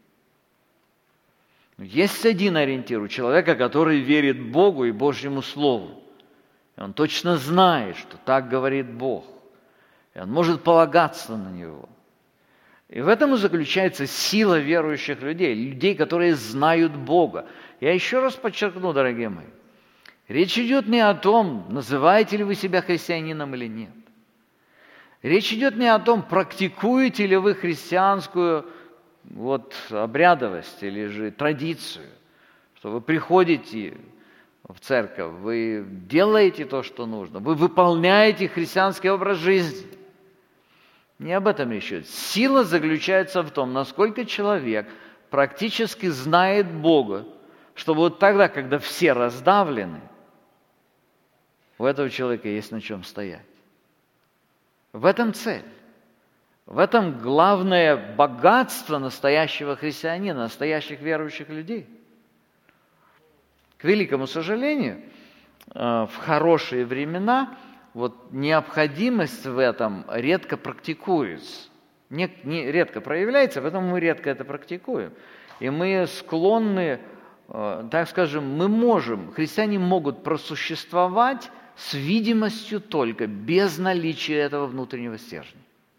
Есть один ориентир у человека, который верит Богу и Божьему Слову. И он точно знает, что так говорит Бог. И он может полагаться на Него. И в этом и заключается сила верующих людей, людей, которые знают Бога. Я еще раз подчеркну, дорогие мои, речь идет не о том, называете ли вы себя христианином или нет. Речь идет не о том, практикуете ли вы христианскую вот, обрядовость или же традицию, что вы приходите в церковь, вы делаете то, что нужно, вы выполняете христианский образ жизни. Не об этом речь идет. Сила заключается в том, насколько человек практически знает Бога, чтобы вот тогда, когда все раздавлены, у этого человека есть на чем стоять. В этом цель. В этом главное богатство настоящего христианина, настоящих верующих людей. К великому сожалению, в хорошие времена вот необходимость в этом редко практикуется. Не, не, редко проявляется, поэтому мы редко это практикуем. И мы склонны, так скажем, мы можем, христиане могут просуществовать с видимостью только, без наличия этого внутреннего стержня.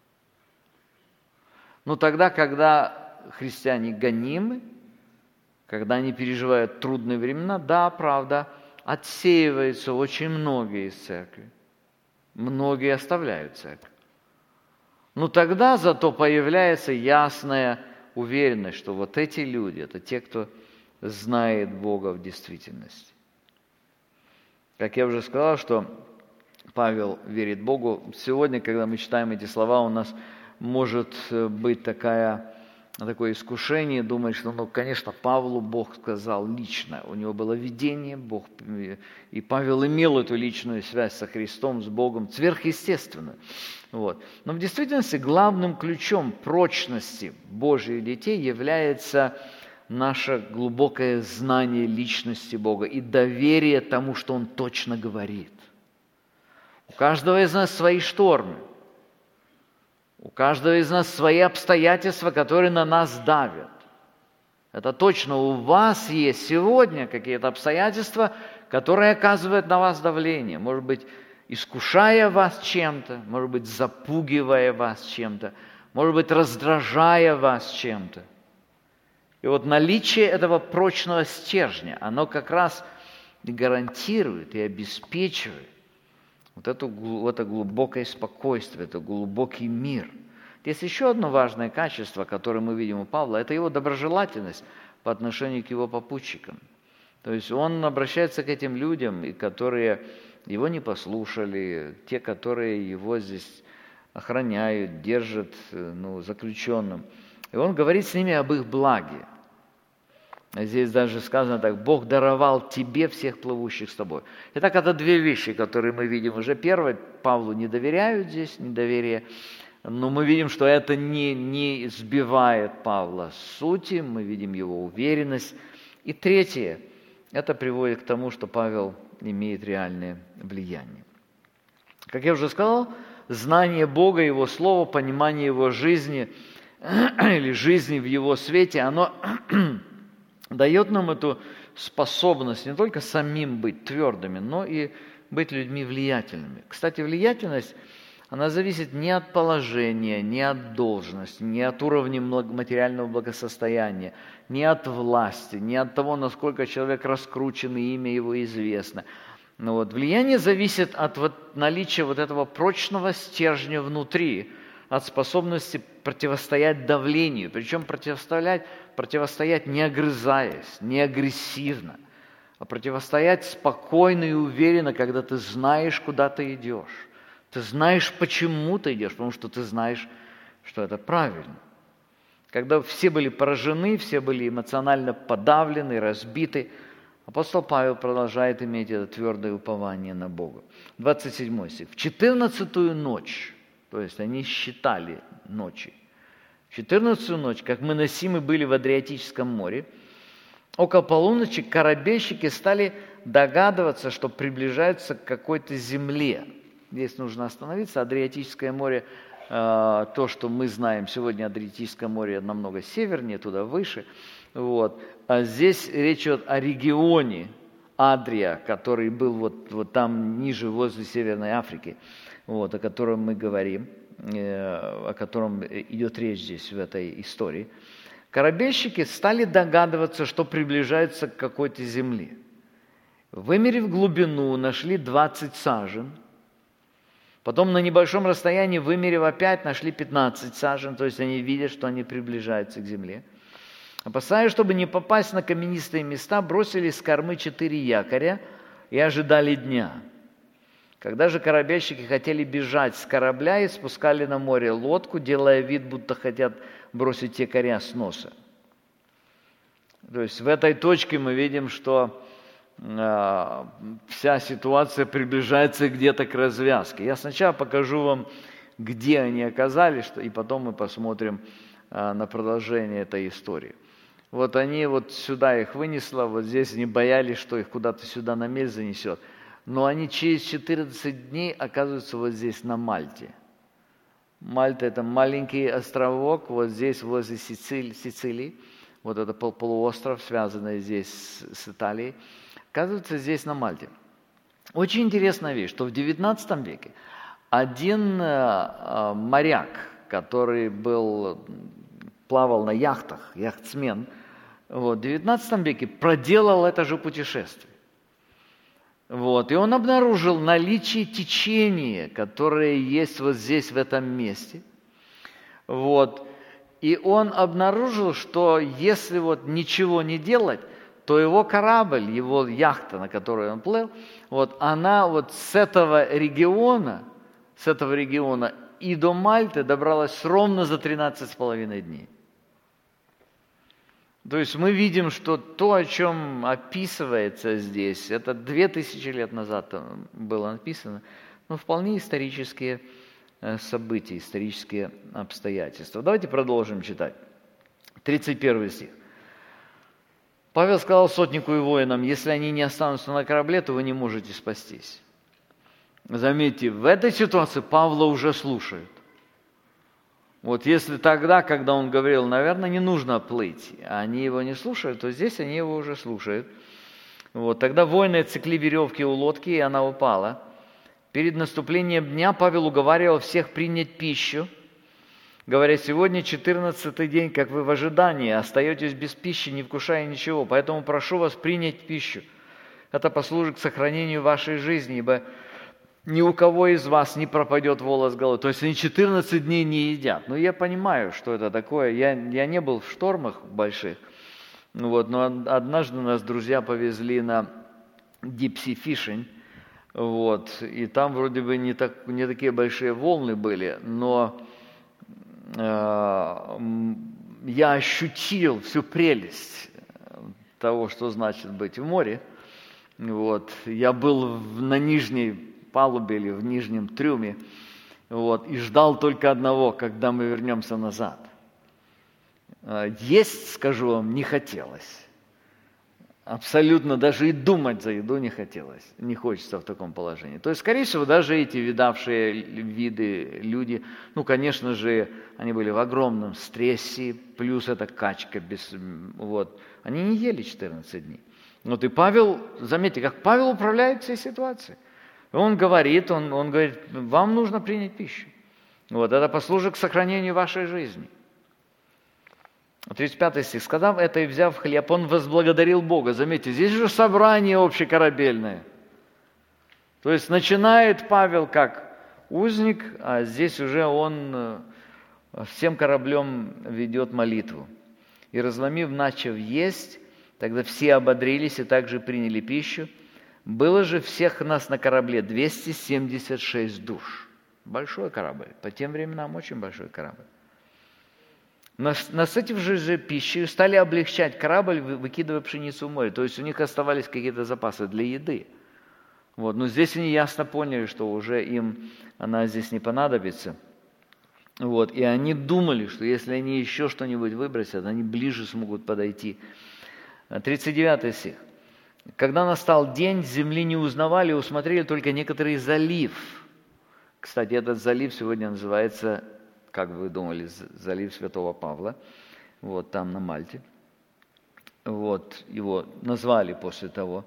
Но тогда, когда христиане гонимы, когда они переживают трудные времена, да, правда, отсеивается очень многие из церкви. Многие оставляют церковь. Но тогда зато появляется ясная уверенность, что вот эти люди, это те, кто знает Бога в действительности. Как я уже сказал, что Павел верит Богу. Сегодня, когда мы читаем эти слова, у нас может быть такая, такое искушение, думать, что, ну, конечно, Павлу Бог сказал лично. У него было видение, Бог, и Павел имел эту личную связь со Христом, с Богом, сверхъестественную. Вот. Но в действительности главным ключом прочности Божьих детей является наше глубокое знание личности Бога и доверие тому, что Он точно говорит. У каждого из нас свои штормы. У каждого из нас свои обстоятельства, которые на нас давят. Это точно у вас есть сегодня какие-то обстоятельства, которые оказывают на вас давление. Может быть, искушая вас чем-то, может быть, запугивая вас чем-то, может быть, раздражая вас чем-то. И вот наличие этого прочного стержня, оно как раз гарантирует и обеспечивает вот это, вот это глубокое спокойствие, это глубокий мир. Есть еще одно важное качество, которое мы видим у Павла, это его доброжелательность по отношению к его попутчикам. То есть он обращается к этим людям, которые его не послушали, те, которые его здесь охраняют, держат ну, заключенным. И он говорит с ними об их благе. Здесь даже сказано так: Бог даровал тебе всех плывущих с тобой. Итак, это две вещи, которые мы видим уже. Первое, Павлу не доверяют здесь, недоверие. Но мы видим, что это не, не сбивает Павла с сути, мы видим его уверенность. И третье, это приводит к тому, что Павел имеет реальное влияние. Как я уже сказал, знание Бога, Его Слова, понимание Его жизни или жизни в Его свете, оно дает нам эту способность не только самим быть твердыми, но и быть людьми влиятельными. Кстати, влиятельность, она зависит не от положения, не от должности, не от уровня материального благосостояния, не от власти, не от того, насколько человек раскручен и имя его известно. Но вот влияние зависит от вот наличия вот этого прочного стержня внутри, от способности противостоять давлению, причем противостоять, противостоять не огрызаясь, не агрессивно, а противостоять спокойно и уверенно, когда ты знаешь, куда ты идешь. Ты знаешь, почему ты идешь, потому что ты знаешь, что это правильно. Когда все были поражены, все были эмоционально подавлены, разбиты, апостол Павел продолжает иметь это твердое упование на Бога. двадцать седьмой стих. В четырнадцатую ночь, то есть они считали ночи, в четырнадцатую ночь, как мы носимы были в Адриатическом море, около полуночи корабельщики стали догадываться, что приближаются к какой-то земле. Здесь нужно остановиться. Адриатическое море, э, то, что мы знаем сегодня, Адриатическое море намного севернее, туда выше. Вот. А здесь речь идет о регионе Адрия, который был вот, вот там ниже, возле Северной Африки, вот, о котором мы говорим, э, о котором идет речь здесь в этой истории. Корабельщики стали догадываться, что приближаются к какой-то земле. Вымерив глубину, нашли двадцать сажен. Потом на небольшом расстоянии, вымерив опять, нашли пятнадцать сажен, то есть они видят, что они приближаются к земле. Опасаясь, чтобы не попасть на каменистые места, бросили с кормы четыре якоря и ожидали дня. Когда же корабельщики хотели бежать с корабля и спускали на море лодку, делая вид, будто хотят бросить якоря с носа. То есть в этой точке мы видим, что э, вся ситуация приближается где-то к развязке. Я сначала покажу вам, где они оказались, и потом мы посмотрим э, на продолжение этой истории. Вот они вот сюда их вынесло, вот здесь они боялись, что их куда-то сюда на мель занесет. Но они через четырнадцать дней оказываются вот здесь, на Мальте. Мальта – это маленький островок, вот здесь, возле Сицилии, Сицилии. Вот это полуостров, связанный здесь с, с Италией. Оказывается, здесь, на Мальте. Очень интересная вещь, что в девятнадцатом веке один э, моряк, который был, плавал на яхтах, яхтсмен, вот, в девятнадцатом веке проделал это же путешествие. Вот, и он обнаружил наличие течения, которое есть вот здесь, в этом месте. Вот. И он обнаружил, что если вот ничего не делать, то его корабль, его яхта, на которой он плыл, вот, она вот с этого региона, с этого региона и до Мальты добралась ровно за тринадцать с половиной дней. То есть мы видим, что то, о чем описывается здесь, это две тысячи лет назад было написано, но вполне исторические события, исторические обстоятельства. Давайте продолжим читать. тридцать первый стих. Павел сказал сотнику и воинам: если они не останутся на корабле, то вы не можете спастись. Заметьте, в этой ситуации Павла уже слушают. Вот если тогда, когда он говорил, наверное, не нужно плыть, а они его не слушают, то здесь они его уже слушают. Вот, тогда воины отсекли веревки у лодки, и она упала. Перед наступлением дня Павел уговаривал всех принять пищу, говоря: сегодня четырнадцатый день, как вы в ожидании, остаетесь без пищи, не вкушая ничего, поэтому прошу вас принять пищу. Это послужит к сохранению вашей жизни, ибо ни у кого из вас не пропадет волос с головы. То есть они четырнадцать дней не едят. Ну, я понимаю, что это такое. Я, я не был в штормах больших, вот, но однажды нас друзья повезли на deep sea fishing, Вот. И там вроде бы не, так, не такие большие волны были, но э, я ощутил всю прелесть того, что значит быть в море. Вот. Я был в, на нижней палубе или в нижнем трюме, вот, и ждал только одного, когда мы вернемся назад. Есть, скажу вам, не хотелось. Абсолютно даже и думать за еду не хотелось. Не хочется в таком положении. То есть, скорее всего, даже эти видавшие виды люди, ну, конечно же, они были в огромном стрессе, плюс эта качка, без, вот, они не ели четырнадцать дней. Вот и Павел, заметьте, как Павел управляет всей ситуацией. Он говорит, он, он говорит, вам нужно принять пищу. Вот, это послужит к сохранению вашей жизни. тридцать пятый стих. Сказав это и взяв хлеб, он возблагодарил Бога. Заметьте, здесь же собрание общекорабельное. То есть начинает Павел как узник, а здесь уже он всем кораблем ведет молитву. И разломив, начав есть, тогда все ободрились и также приняли пищу. Было же всех нас на корабле двести семьдесят шесть душ. Большой корабль. По тем временам очень большой корабль. Насытившись же пищей, стали облегчать корабль, выкидывая пшеницу в море. То есть у них оставались какие-то запасы для еды. Вот. Но здесь они ясно поняли, что уже им она здесь не понадобится. Вот. И они думали, что если они еще что-нибудь выбросят, они ближе смогут подойти. тридцать девятый стих. Когда настал день, земли не узнавали, усмотрели только некоторый залив. Кстати, этот залив сегодня называется, как вы думали, залив Святого Павла, вот там на Мальте. Вот, его назвали после того.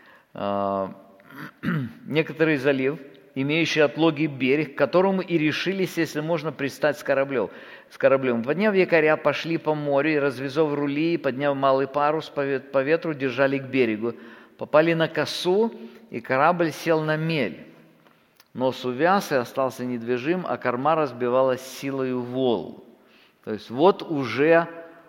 Некоторый залив, имеющий отлогий берег, к которому и решились, если можно, пристать с кораблем. С кораблем. Подняв якоря, пошли по морю, и, развязав рули, и подняв малый парус по ветру, держали к берегу. Попали на косу, и корабль сел на мель. Нос увяз и остался недвижим, а корма разбивалась силою волн. То есть вот уже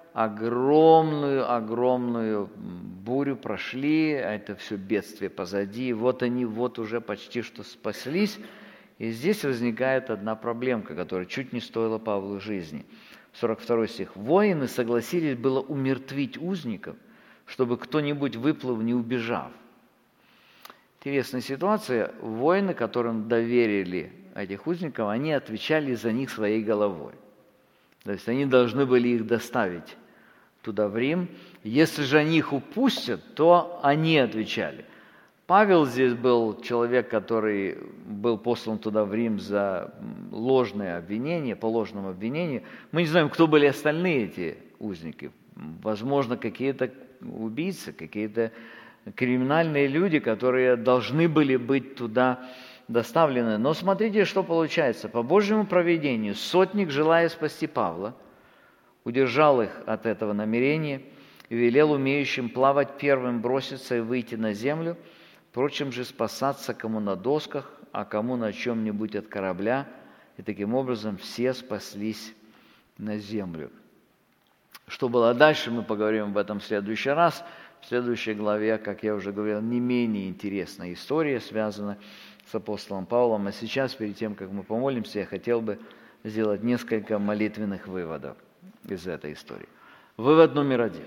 огромную-огромную бурю прошли, а это все бедствие позади. Вот они вот уже почти что спаслись. И здесь возникает одна проблемка, которая чуть не стоила Павлу жизни. сорок второй стих. «Воины согласились было умертвить узников, чтобы кто-нибудь выплыл, не убежав». Интересная ситуация. Воины, которым доверили этих узников, они отвечали за них своей головой. То есть они должны были их доставить туда, в Рим. Если же они их упустят, то они отвечали. Павел здесь был человек, который был послан туда, в Рим, за ложное обвинение, по ложному обвинению. Мы не знаем, кто были остальные эти узники. Возможно, какие-то убийцы, какие-то криминальные люди, которые должны были быть туда доставлены. Но смотрите, что получается. По Божьему провидению сотник, желая спасти Павла, удержал их от этого намерения и велел умеющим плавать первым броситься и выйти на землю, впрочем же спасаться кому на досках, а кому на чем-нибудь от корабля, и таким образом все спаслись на землю. Что было дальше, мы поговорим об этом в следующий раз. В следующей главе, как я уже говорил, не менее интересная история связана с апостолом Павлом. А сейчас, перед тем, как мы помолимся, я хотел бы сделать несколько молитвенных выводов из этой истории. Вывод номер один.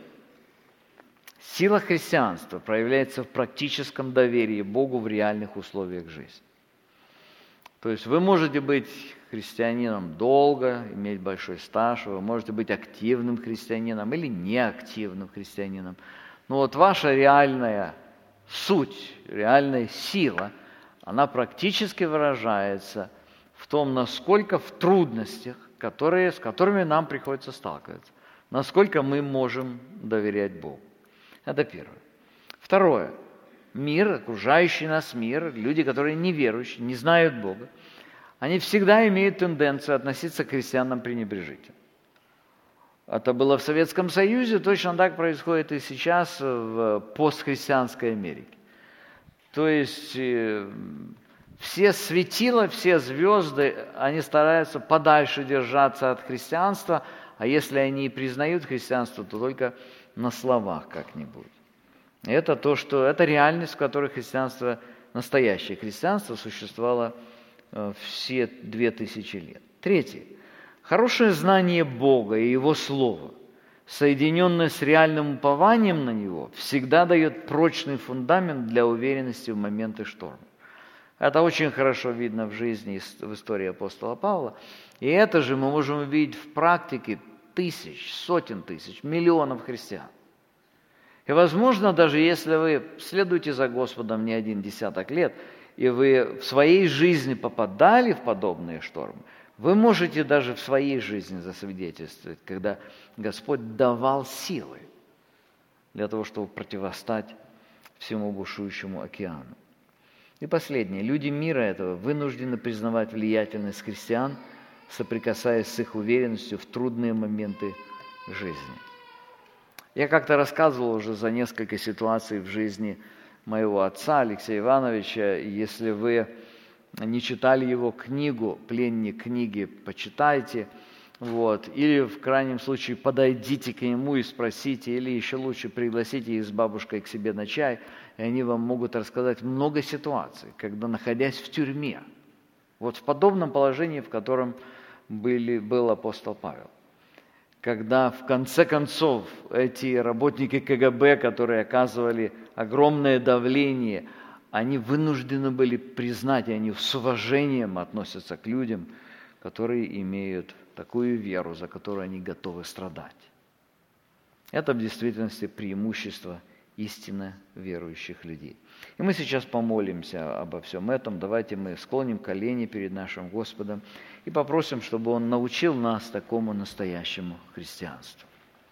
Сила христианства проявляется в практическом доверии Богу в реальных условиях жизни. То есть вы можете быть христианином долго, иметь большой стаж, вы можете быть активным христианином или неактивным христианином. Но вот ваша реальная суть, реальная сила, она практически выражается в том, насколько в трудностях, которые, с которыми нам приходится сталкиваться, насколько мы можем доверять Богу. Это первое. Второе. Мир, окружающий нас мир, люди, которые неверующие, не знают Бога, они всегда имеют тенденцию относиться к христианам пренебрежительно. Это было в Советском Союзе, точно так происходит и сейчас в постхристианской Америке. То есть все светила, все звезды, они стараются подальше держаться от христианства, а если они признают христианство, то только на словах как-нибудь. Это то, что это реальность, в которой христианство настоящее христианство существовало все две тысячи лет. Третье. Хорошее знание Бога и Его Слова, соединенное с реальным упованием на Него, всегда дает прочный фундамент для уверенности в моменты шторма. Это очень хорошо видно в жизни, в истории апостола Павла. И это же мы можем увидеть в практике тысяч, сотен тысяч, миллионов христиан. И, возможно, даже если вы следуете за Господом не один десяток лет, и вы в своей жизни попадали в подобные штормы, вы можете даже в своей жизни засвидетельствовать, когда Господь давал силы для того, чтобы противостать всему бушующему океану. И последнее. Люди мира этого вынуждены признавать влиятельность христиан, соприкасаясь с их уверенностью в трудные моменты жизни. Я как-то рассказывал уже за несколько ситуаций в жизни моего отца Алексея Ивановича. Если вы не читали его книгу, пленник книги, почитайте. Вот. Или в крайнем случае подойдите к нему и спросите, или еще лучше пригласите их с бабушкой к себе на чай, и они вам могут рассказать много ситуаций, когда, находясь в тюрьме, вот в подобном положении, в котором были, был апостол Павел, когда в конце концов эти работники ка гэ бэ, которые оказывали огромное давление, они вынуждены были признать, и они с уважением относятся к людям, которые имеют такую веру, за которую они готовы страдать. Это в действительности преимущество истинно верующих людей. И мы сейчас помолимся обо всем этом. Давайте мы склоним колени перед нашим Господом и попросим, чтобы Он научил нас такому настоящему христианству.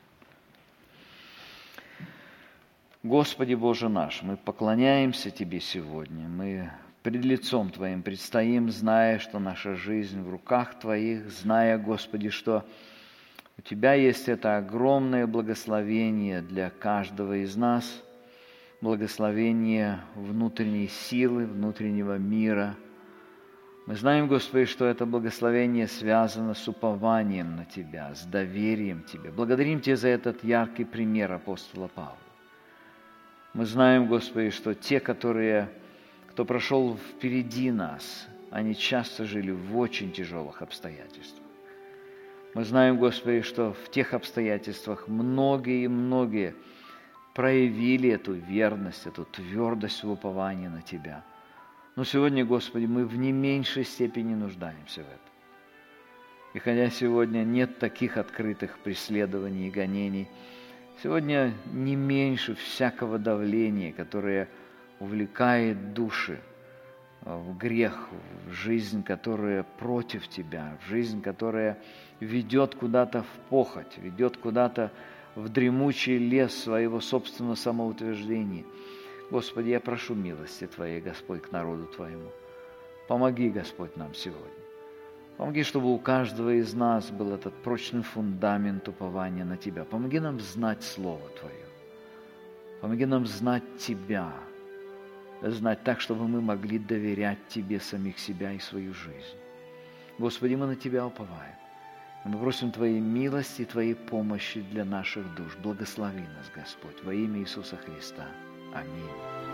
Господи Боже наш, мы поклоняемся Тебе сегодня. Мы пред лицом Твоим предстоим, зная, что наша жизнь в руках Твоих, зная, Господи, что у Тебя есть это огромное благословение для каждого из нас, благословение внутренней силы, внутреннего мира. Мы знаем, Господи, что это благословение связано с упованием на Тебя, с доверием Тебе. Благодарим Тебя за этот яркий пример апостола Павла. Мы знаем, Господи, что те, которые кто прошел впереди нас, они часто жили в очень тяжелых обстоятельствах. Мы знаем, Господи, что в тех обстоятельствах многие и многие проявили эту верность, эту твердость в уповании на Тебя. Но сегодня, Господи, мы в не меньшей степени нуждаемся в этом. И хотя сегодня нет таких открытых преследований и гонений, сегодня не меньше всякого давления, которое увлекает души в грех, в жизнь, которая против Тебя, в жизнь, которая ведет куда-то в похоть, ведет куда-то в дремучий лес своего собственного самоутверждения. Господи, я прошу милости Твоей, Господь, к народу Твоему. Помоги, Господь, нам сегодня. Помоги, чтобы у каждого из нас был этот прочный фундамент упования на Тебя. Помоги нам знать Слово Твое. Помоги нам знать Тебя, знать так, чтобы мы могли доверять Тебе самих себя и свою жизнь. Господи, мы на Тебя уповаем. Мы просим Твоей милости и Твоей помощи для наших душ. Благослови нас, Господь, во имя Иисуса Христа. Аминь.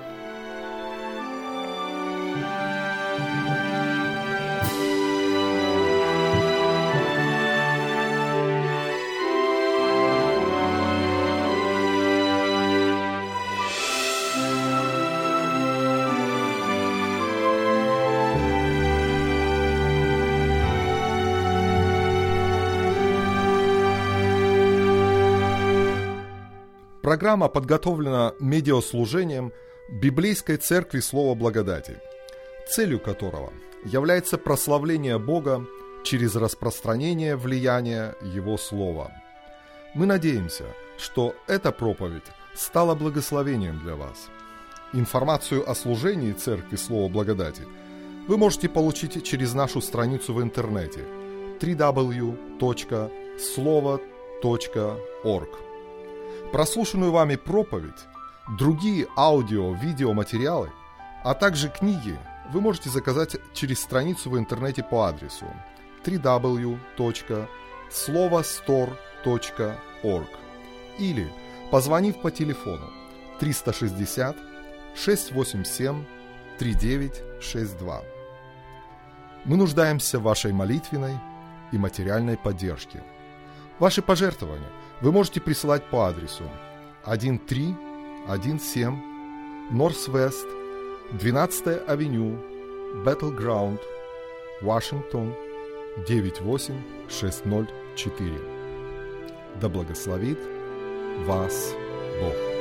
Программа подготовлена медиаслужением Библейской Церкви Слова Благодати, целью которого является прославление Бога через распространение влияния Его Слова. Мы надеемся, что эта проповедь стала благословением для вас. Информацию о служении Церкви Слова Благодати вы можете получить через нашу страницу в интернете дабл ю дабл ю дабл ю точка слово точка орг. Прослушанную вами проповедь, другие аудио-видеоматериалы, а также книги вы можете заказать через страницу в интернете по адресу дабл ю дабл ю дабл ю точка слово стор точка орг или позвонив по телефону триста шестьдесят шестьсот восемьдесят семь три девять шесть два. Мы нуждаемся в вашей молитвенной и материальной поддержке. Ваши пожертвования вы можете присылать по адресу тысяча триста семь Норс-Вест, двенадцатая авеню, Battleground, Вашингтон, девять восемь шесть ноль четыре. Да благословит вас Бог.